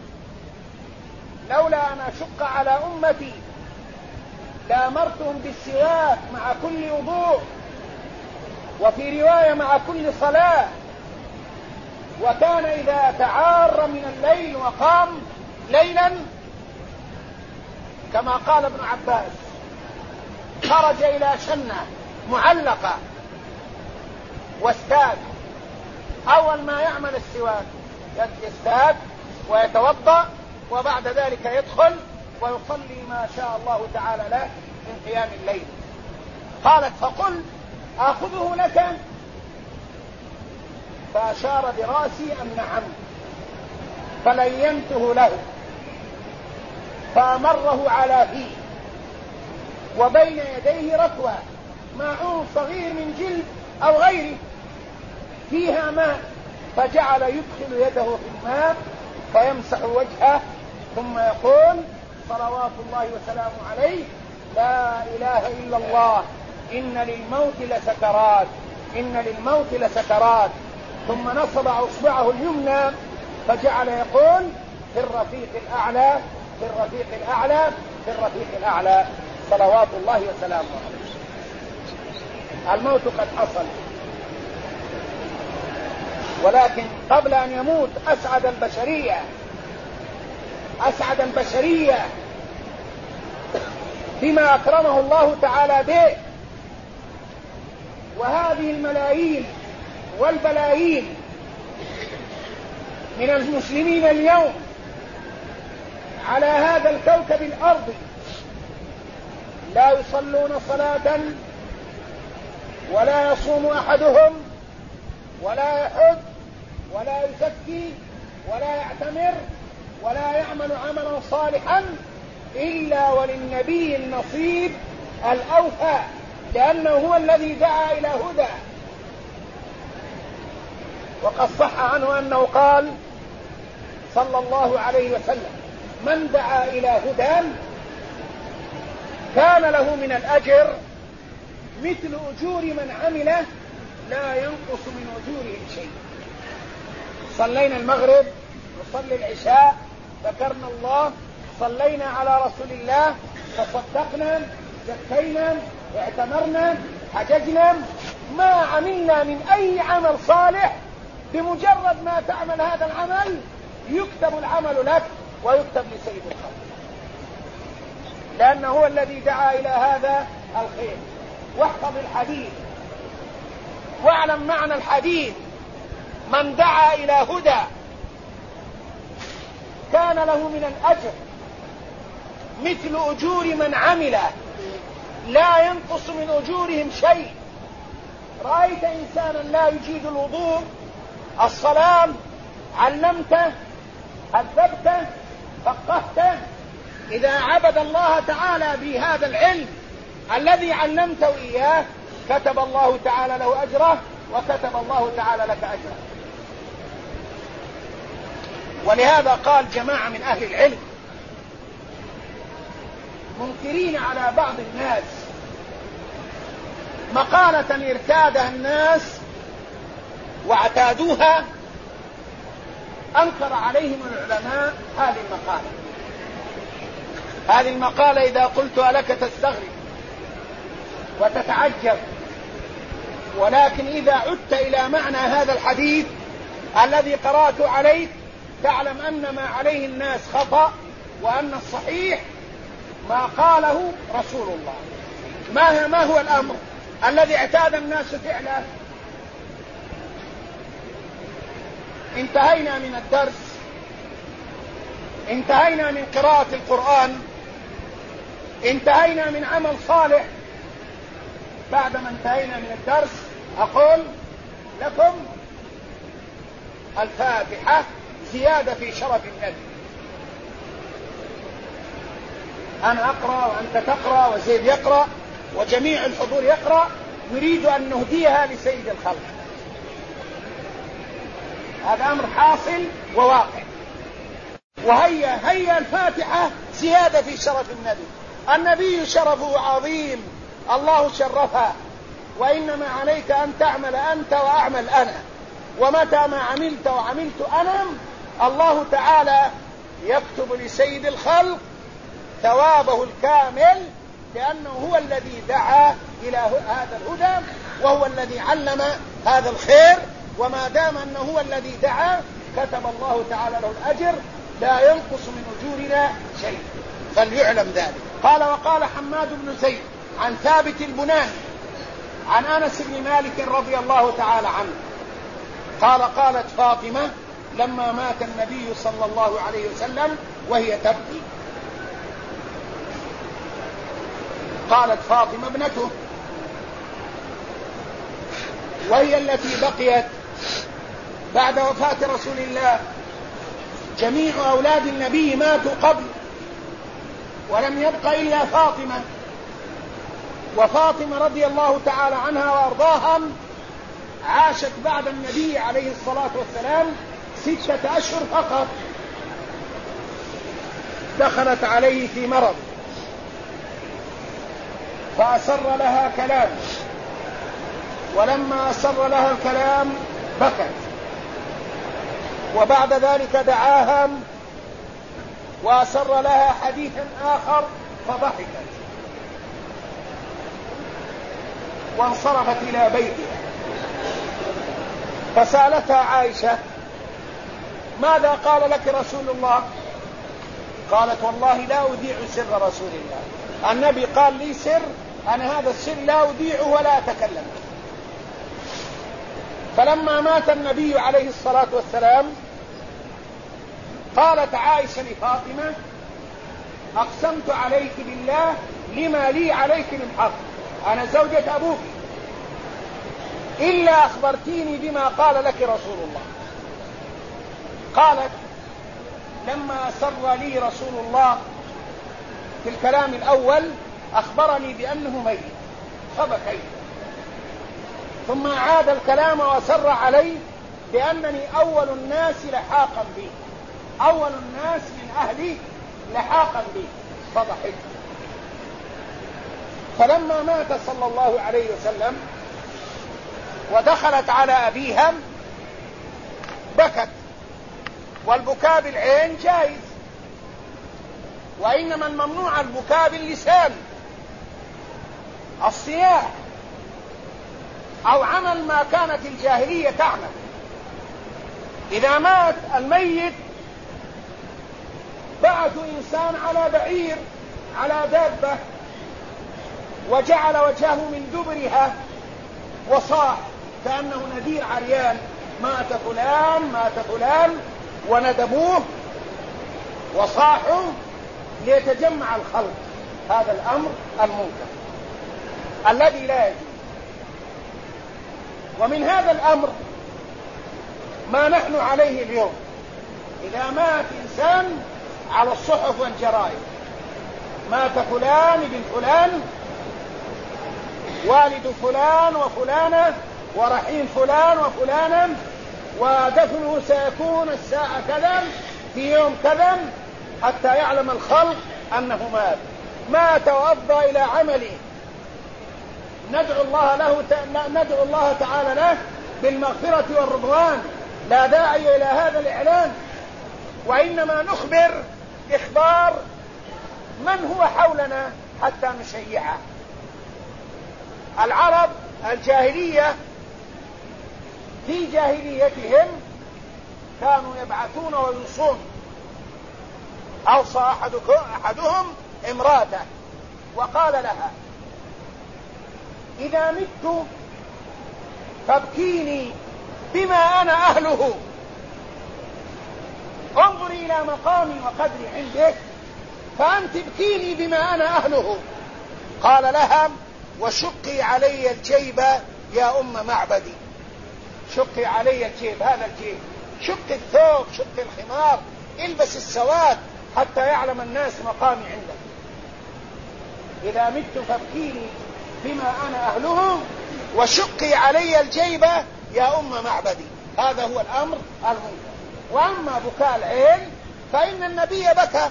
لولا أن أشق على أمتي لأمرتهم بالسواك مع كل وضوء، وفي رواية مع كل صلاة. وكان إذا تعار من الليل وقام ليلا كما قال ابن عباس خرج إلى شنة معلقة واستاك. أول ما يعمل السواك يستاك ويتوضأ، وبعد ذلك يدخل ويصلي ما شاء الله تعالى له من قيام الليل. قالت فقل آخذه لك؟ فأشار براسي أن نعم، فلينته له فأمره على فيه، وبين يديه ركوة ماعون صغير من جلد أو غيره فيها ماء، فجعل يدخل يده في الماء فيمسح وجهه ثم يقول صلوات الله وسلامه عليه لا إله إلا الله إن للموت لسكرات إن للموت لسكرات. ثم نصب أصبعه اليمنى فجعل يقول في الرفيق الأعلى في الرفيق الأعلى في الرفيق الأعلى صلوات الله وسلامه عليه. الموت قد حصل، ولكن قبل أن يموت أسعد البشرية أسعد البشرية بما أكرمه الله تعالى به. وهذه الملايين والبلايين من المسلمين اليوم على هذا الكوكب الأرضي لا يصلون صلاة، ولا يصوم أحدهم، ولا يحج، ولا يزكي، ولا يعتمر، ولا يعمل عملا صالحا إلا وللنبي النصيب الأوفى، لأنه هو الذي دعا إلى هدى. وقد صح عنه أنه قال صلى الله عليه وسلم من دعا إلى هدى كان له من الأجر مثل أجور من عمله لا ينقص من أجورهم شيء. صلينا المغرب نصلي العشاء ذكرنا الله، صلينا على رسول الله، تصدقنا، زكينا، اعتمرنا، حججنا، ما عملنا من أي عمل صالح بمجرد ما تعمل هذا العمل يكتب العمل لك ويكتب لسيد الخلق، لأنه هو الذي دعا إلى هذا الخير. واحفظ الحديث واعلم معنى الحديث من دعا إلى هدى كان له من الأجر مثل أجور من عمل لا ينقص من أجورهم شيء. رأيت إنسانا لا يجيد الوضوء، الصلاة، علمته، هذبته، فقهته، إذا عبد الله تعالى بهذا العلم الذي علمته إياه كتب الله تعالى له أجره وكتب الله تعالى لك أجره. ولهذا قال جماعة من أهل العلم منكرين على بعض الناس مقالة ارتادها الناس واعتادوها، أنكر عليهم العلماء هذه المقالة. هذه المقالة إذا قلت لك تستغرب وتتعجب، ولكن إذا عدت إلى معنى هذا الحديث الذي قرأت عليك تعلم أن ما عليه الناس خطأ، وأن الصحيح ما قاله رسول الله. ما, ما هو الأمر الذي اعتاد الناس فعله؟ انتهينا من الدرس، انتهينا من قراءة القرآن، انتهينا من عمل صالح. بعدما انتهينا من الدرس أقول لكم الفاتحة زيادة في شرف النبي. أنا أقرأ وأنت تقرأ وزيد يقرأ وجميع الحضور يقرأ، نريد أن نهديها لسيد الخلق. هذا أمر حاصل وواقع. وهيا هيا الفاتحة زيادة في شرف النبي. النبي شرفه عظيم، الله شرفها، وإنما عليك أن تعمل أنت وأعمل أنا، ومتى ما عملت وعملت أنا الله تعالى يكتب لسيد الخلق ثوابه الكامل، لأنه هو الذي دعا إلى هذا الهدى وهو الذي علم هذا الخير، وما دام أنه هو الذي دعا كتب الله تعالى له الأجر لا ينقص من أجورنا شيء، فليعلم ذلك. قال وقال حماد بن زيد عن ثابت البناني عن أنس بن مالك رضي الله تعالى عنه قال قالت فاطمة لما مات النبي صلى الله عليه وسلم وهي تبكي، قالت فاطمة ابنته وهي التي بقيت بعد وفاة رسول الله، جميع أولاد النبي ماتوا قبل ولم يبق إلا فاطمة، وفاطمة رضي الله تعالى عنها وأرضاها عاشت بعد النبي عليه الصلاة والسلام ستة أشهر فقط. دخلت عليه في مرض فأسر لها كلام، ولما أسر لها الكلام بكت، وبعد ذلك دعاها وأسر لها حديثا آخر فضحكت وانصرفت إلى بيتها. فسألتها عائشة ماذا قال لك رسول الله؟ قالت والله لا أذيع سر رسول الله، النبي قال لي سر، أنا هذا السر لا أذيعه ولا أتكلم. فلما مات النبي عليه الصلاة والسلام قالت عائشة لفاطمة أقسمت عليك بالله لما لي عليك من حق، أنا زوجة أبوك، إلا أخبرتيني بما قال لك رسول الله. قالت لما أسر لي رسول الله في الكلام الأول أخبرني بأنه ميت فبكيت، ثم عاد الكلام وأسر علي بأنني أول الناس لحاقا بي، أول الناس من أهلي لحاقا بي فضحكت. فلما مات صلى الله عليه وسلم ودخلت على أبيها بكت، والبكاء بالعين جائز، وإنما الممنوع البكاء باللسان، الصياح أو عمل ما كانت الجاهلية تعمل. إذا مات الميت بعثوا إنسان على بعير على دابة وجعل وجهه من دبرها وصاح كأنه نذير عريان مات فلان مات فلان، وندبوه وصاحوا ليتجمع الخلق. هذا الأمر المنكر الذي لا يجوز. ومن هذا الأمر ما نحن عليه اليوم، إذا مات إنسان على الصحف والجرائد مات فلان ابن فلان والد فلان وفلانة ورحيم فلان وفلانة ودفنه سيكون الساعة كذا في يوم كذا، حتى يعلم الخلق أنه مات مات وأفضى إلى عمله، ندعو الله له ندعو الله تعالى له بالمغفرة والرضوان، لا داعي إلى هذا الإعلان، وإنما نخبر إخبار من هو حولنا حتى نشيعه. العرب الجاهلية في جاهليتهم كانوا يبعثون ويوصون. أوصى أحدهم امراته وقال لها إذا مت فابكيني بما أنا أهله، انظري إلى مقامي وقدري عندك فأنت ابكيني بما أنا أهله. قال لها وشقي علي الجيب يا أم معبدي، شقي علي الجيب، هذا الجيب، شق الثوب، شق الخمار، البس السواد حتى يعلم الناس مقامي عندك. إذا مت فابكيني بما أنا أهله وشقي علي الجيبة يا أم معبدي. هذا هو الأمر المنكر. وأما بكاء العين فإن النبي بكى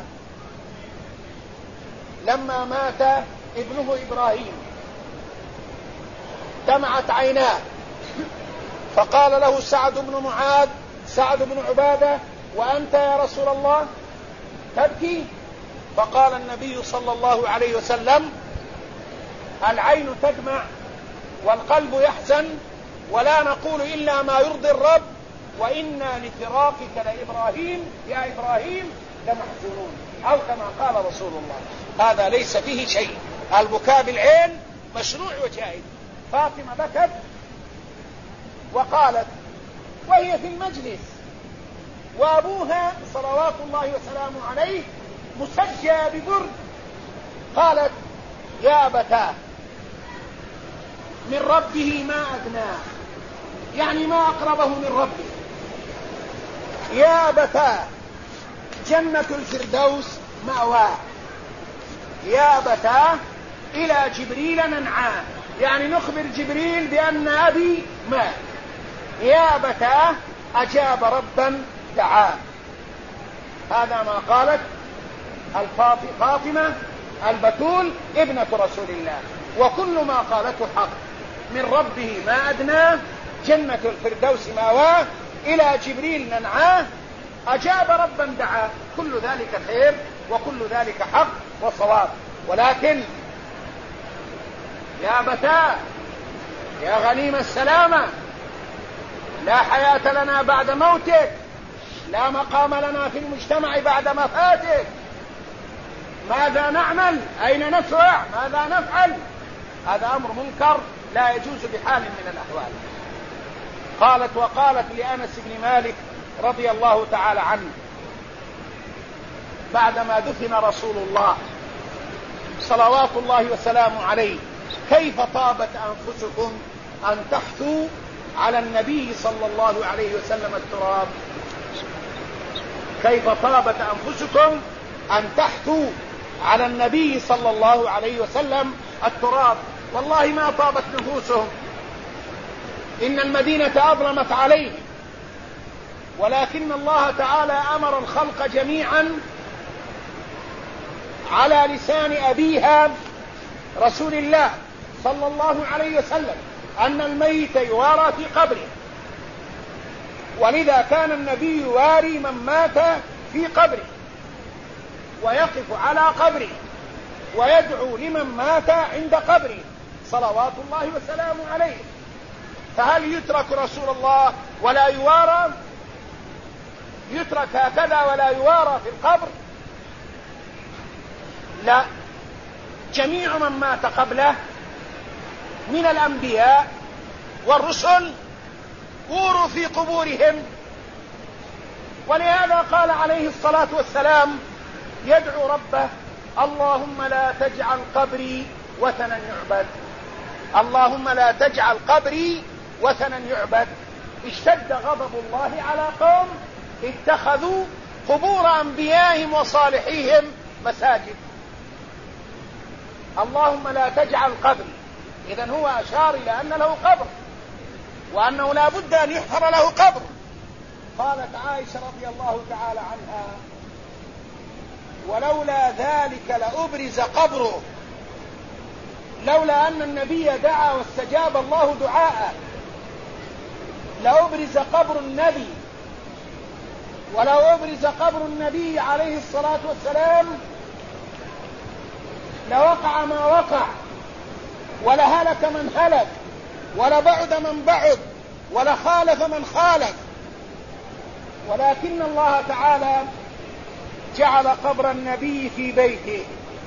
لما مات ابنه إبراهيم، دمعت عيناه، فقال له سعد بن معاذ سعد بن عبادة: وأنت يا رسول الله تبكي؟ فقال النبي صلى الله عليه وسلم: العين تدمع والقلب يحزن، ولا نقول إلا ما يرضي الرب، وإنا لفراقك لإبراهيم يا إبراهيم لمحزونون، أو كما قال رسول الله. هذا ليس فيه شيء. البكاء بالعين مشروع وجائز. فاطمة بكت وقالت وهي في المجلس وأبوها صلوات الله وسلامه عليه مسجى ببرد، قالت: يا أبتاه من ربه ما أدناه، يعني ما أقربه من ربه. يا أبتاه جنة الفردوس مأواه. يا أبتاه إلى جبريل ننعاه، يعني نخبر جبريل بأن أبي مات. يا أبتاه أجاب ربا دعاه. هذا ما قالت فاطمة البتول ابنة رسول الله، وكل ما قالته حق. من ربه ما أدناه، جنة الفردوس مأواه، إلى جبريل ننعاه، أجاب ربا دعاه. كل ذلك خير وكل ذلك حق وصواب. ولكن يا أبتاه يا غنيم السلامة، لا حياة لنا بعد موتك، لا مقام لنا في المجتمع بعد مفاتك، ماذا نعمل؟ أين نسرع؟ ماذا نفعل؟ هذا أمر منكر لا يجوز بحال من الأحوال. قالت وقالت لأنس بن مالك رضي الله تعالى عنه بعدما دفن رسول الله صلوات الله وسلامه عليه: كيف طابت أنفسكم أن تحثوا على النبي صلى الله عليه وسلم التراب؟ كيف طابت أنفسكم أن تحثوا على النبي صلى الله عليه وسلم التراب؟ والله ما طابت نفوسهم، إن المدينة أظلمت عليهم، ولكن الله تعالى أمر الخلق جميعا على لسان أبيها رسول الله صلى الله عليه وسلم أن الميت يوارى في قبره، ولذا كان النبي يواري من مات في قبره ويقف على قبره ويدعو لمن مات عند قبره صلوات الله وسلامه عليه. فهل يترك رسول الله ولا يوارى؟ يترك هكذا ولا يوارى في القبر؟ لا، جميع من مات قبله من الأنبياء والرسل وروا في قبورهم. ولهذا قال عليه الصلاة والسلام يدعو ربه: اللهم لا تجعل قبري وثنا يعبد، اللهم لا تجعل قبري وثنا يعبد. اشتد غضب الله على قوم اتخذوا قبور أنبيائهم وصالحيهم مساجد. اللهم لا تجعل قبري، إذن هو أشار إلى أن له قبر وأنه لا بد أن يحفر له قبر. قالت عائشة رضي الله تعالى عنها: ولولا ذلك لأبرز قبره، لولا أن النبي دعا واستجاب الله دعاءه لأبرز قبر النبي، ولو أبرز قبر النبي عليه الصلاة والسلام لوقع ما وقع، ولهلك من هلك، ولبعد من بعد، ولخالف من خالف. ولكن الله تعالى جعل قبر النبي في بيته،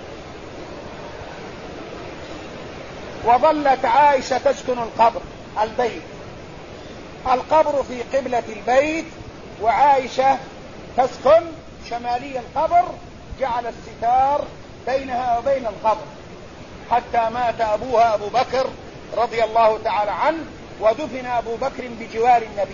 وظلت عائشة تسكن القبر البيت، القبر في قبلة البيت، وعائشة تسكن شمالي القبر، جعل الستار بينها وبين القبر، حتى مات أبوها أبو بكر رضي الله تعالى عنه، ودفن أبو بكر بجوار النبي.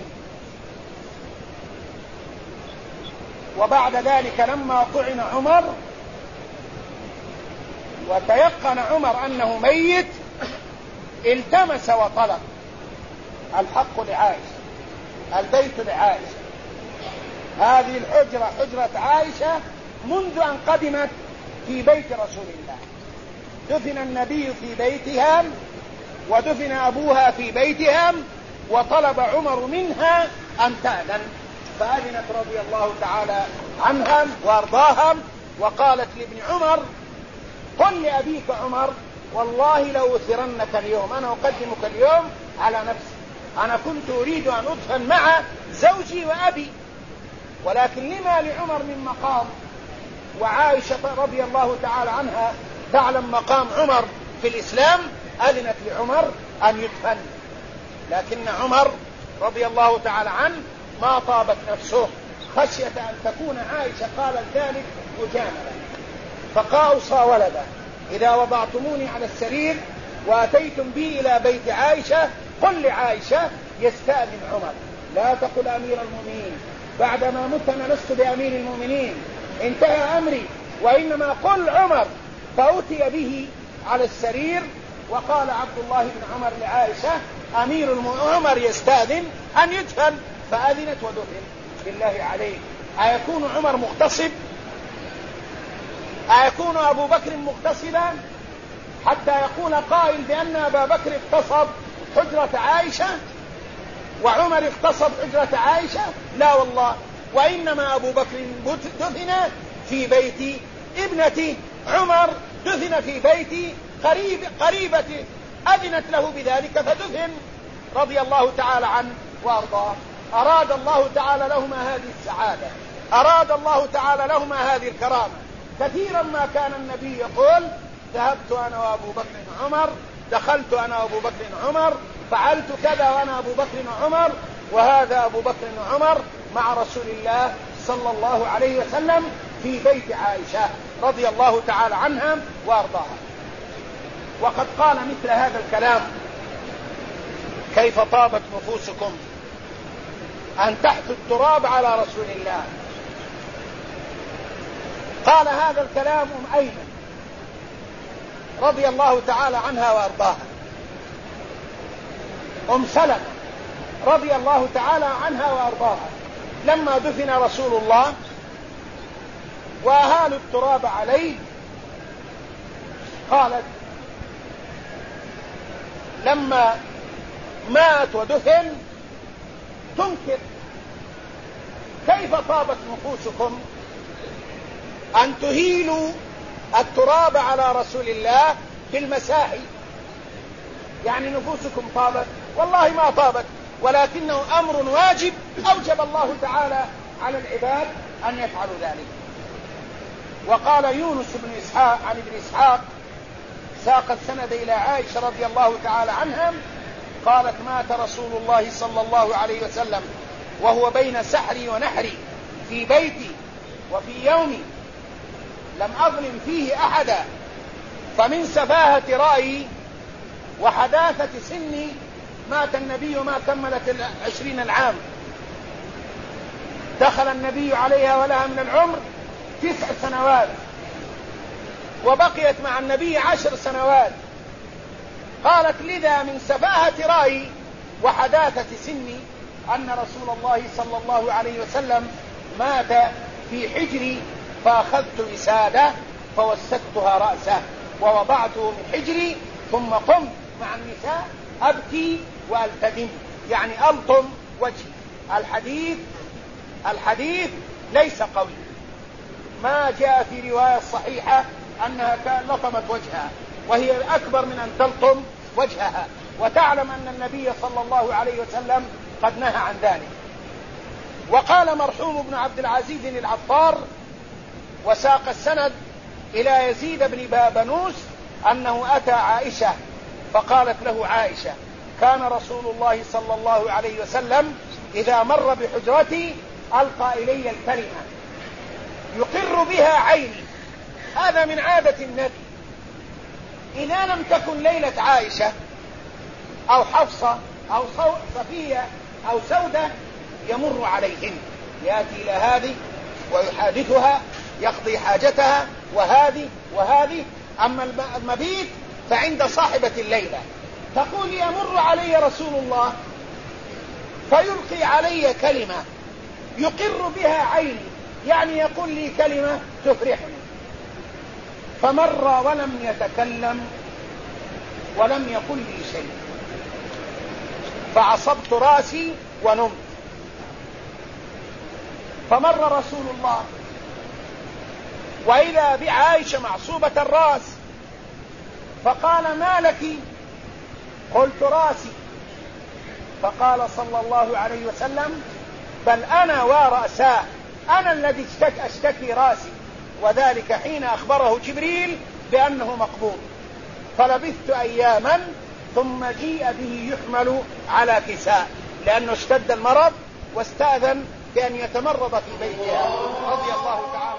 وبعد ذلك لما طعن عمر وتيقن عمر أنه ميت، التمس وطلب. الحق لعائشة، البيت لعائشة، هذه الحجرة حجرة عائشة منذ أن قدمت في بيت رسول الله. دفن النبي في بيتها ودفن أبوها في بيتها، وطلب عمر منها أن تأذن، فأذنت رضي الله تعالى عنها وأرضاها، وقالت لابن عمر: قل لأبيك عمر والله لأؤثرنك اليوم، أنا أقدمك اليوم على نفسي، أنا كنت أريد أن أدفن مع زوجي وأبي، ولكن لما لعمر من مقام؟ وعائشة رضي الله تعالى عنها تعلم مقام عمر في الإسلام، أذنت لعمر أن يدفن. لكن عمر رضي الله تعالى عنه ما طابت نفسه خشية أن تكون عائشة قالت ذلك مجاملة، فقاوصى ولده: إذا وضعتموني على السرير وأتيتم بي إلى بيت عائشة قل لعائشة يستأذن عمر، لا تقل أمير المؤمنين، بعدما مت أنا لست بأمير المؤمنين، انتهى أمري، وإنما قل عمر. فأتي به على السرير، وقال عبد الله بن عمر لعائشة: أمير عمر يستأذن أن يدفن، فأذنت ودفن. بالله عليك، أيكون عمر مغتصب؟ أيكون أبو بكر مغتصبا حتى يقول قائل بأن أبا بكر اغتصب حجرة عائشة وعمر اغتصب حجرة عائشة؟ لا والله، وإنما أبو بكر دفن في بيت ابنته، عمر دفن في بيت قريب قريبته، أذنت له بذلك فدفن رضي الله تعالى عنه وأرضاه. أراد الله تعالى لهما هذه السعادة، أراد الله تعالى لهما هذه الكرامة. كثيرا ما كان النبي يقول: ذهبت أنا وأبو بكر عمر، دخلت أنا وأبو بكر عمر، فعلت كذا وأنا أبو بكر عمر، وهذا أبو بكر عمر مع رسول الله صلى الله عليه وسلم في بيت عائشة رضي الله تعالى عنها وأرضاها. وقد قال مثل هذا الكلام: كيف طابت نفوسكم أن تحثوا التراب على رسول الله. قال هذا الكلام أم أيمن رضي الله تعالى عنها وأرضاها. أم سلمة رضي الله تعالى عنها وأرضاها لما دفن رسول الله وأهالوا التراب عليه، قالت لما مات ودفن تنكر: كيف طابت نفوسكم أن تهيلوا التراب على رسول الله بالمساحي؟ يعني نفوسكم طابت؟ والله ما طابت، ولكنه أمر واجب أوجب الله تعالى على العباد أن يفعلوا ذلك. وقال يونس بن إسحاق عن ابن إسحاق ساق السند إلى عائشة رضي الله تعالى عنها قالت: مات رسول الله صلى الله عليه وسلم وهو بين سحري ونحري في بيتي، وفي يومي لم أظلم فيه أحدا، فمن سفاهة رأيي وحداثة سني مات النبي ما كملت العشرين العام. دخل النبي عليها ولها من العمر تسع سنوات، وبقيت مع النبي عشر سنوات. قالت: لذا من سفاهة رأيي وحداثة سني أن رسول الله صلى الله عليه وسلم مات في حجري، فأخذت وسادة فوسدتها رأسه ووضعته من حجري، ثم قمت مع النساء أبكي وألتدم، يعني ألطم وجهي. الحديث الحديث ليس قوي، ما جاء في رواية صحيحة أنها لطمت وجهها، وهي أكبر من أن تلطم وجهها، وتعلم أن النبي صلى الله عليه وسلم قد نهى عن ذلك. وقال مرحوم بن عبد العزيز العطار وساق السند إلى يزيد بن بابنوس أنه أتى عائشة فقالت له عائشة: كان رسول الله صلى الله عليه وسلم إذا مر بحجرتي ألقى إلي الكلمة يقر بها عيني، هذا من عادة النبي. إذا لم تكن ليلة عائشة أو حفصة أو صفية أو سودة يمر عليهن، يأتي إلى هذه ويحادثها يقضي حاجتها وهذه وهذه. أما المبيت فعند صاحبة الليلة، تقول يمر علي رسول الله فيلقي علي كلمة يقر بها عيني، يعني يقول لي كلمة تفرحني، فمر ولم يتكلم ولم يقل لي شيء، فعصبت راسي ونمت. فمر رسول الله وإذا بعائشة معصوبة الرأس، فقال ما لك؟ قلت راسي. فقال صلى الله عليه وسلم بل أنا ورأساه، أنا الذي أشتكي راسي، وذلك حين أخبره جبريل بأنه مقبوض. فلبثت أياما ثم جيء به يحمل على كساء، لأنه اشتد المرض واستأذن بأن يتمرض في بيتها رضي الله تعالى.